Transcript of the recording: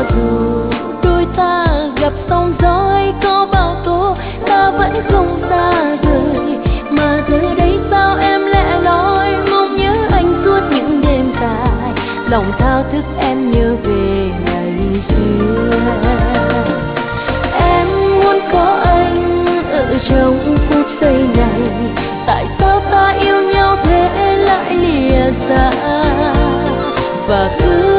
dù đôi ta gặp sóng gió hay có bao tố, ta vẫn không xa rời. Mà giờ đây sao em lẻ loi mong nhớ anh suốt những đêm dài, lòng thao thức em nhớ về ngày xưa. Em muốn có anh ở trong phút giây này, tại sao ta yêu nhau thế lại lìa xa và cứ